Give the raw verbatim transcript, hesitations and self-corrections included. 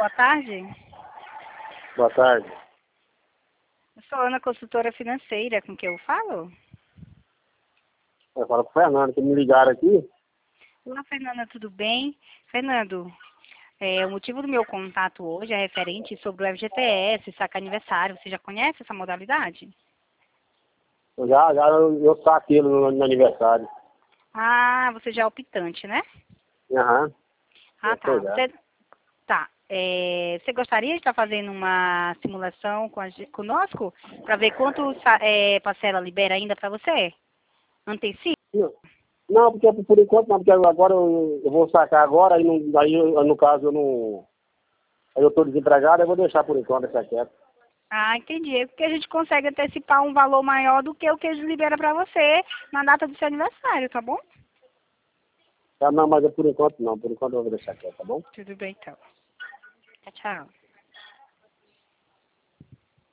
boa tarde. Boa tarde. Eu sou Ana, consultora financeira, com quem eu falo? Eu falo com o Fernando, que me ligaram aqui. Olá, Fernanda, tudo bem? Fernando, é, o motivo do meu contato hoje é referente sobre o F G T S, saque aniversário. Você já conhece essa modalidade? Já, já eu, eu saquei no, no aniversário. Ah, você já é optante, né? Aham. Ah, Eu tá. sei já. Você, tá. É, você gostaria de estar fazendo uma simulação com a, ge- conosco para ver quanto sa- é, parcela libera ainda para você? Antecipa? Não, não, porque por enquanto não, porque agora eu, eu vou sacar agora, aí, não, aí eu- no caso eu não. Aí eu estou desempregado, eu vou deixar por enquanto essa quieto. Ah, entendi. É porque a gente consegue antecipar um valor maior do que o que eles liberam para você na data do seu aniversário, tá bom? Tá, não, mas é por enquanto não, por enquanto eu vou deixar quieto, tá bom? Tudo bem, então. Tchau, tchau.